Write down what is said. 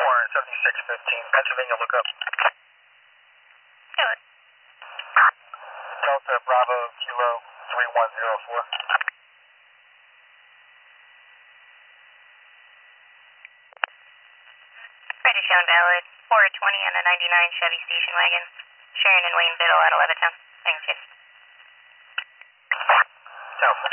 7615, Pennsylvania, look up. Delta Bravo Kilo 3104. Ready shown valid. 420 on a 99 Chevy station wagon. Sharon and Wayne Biddle out of Levittown. Thank you. Delta.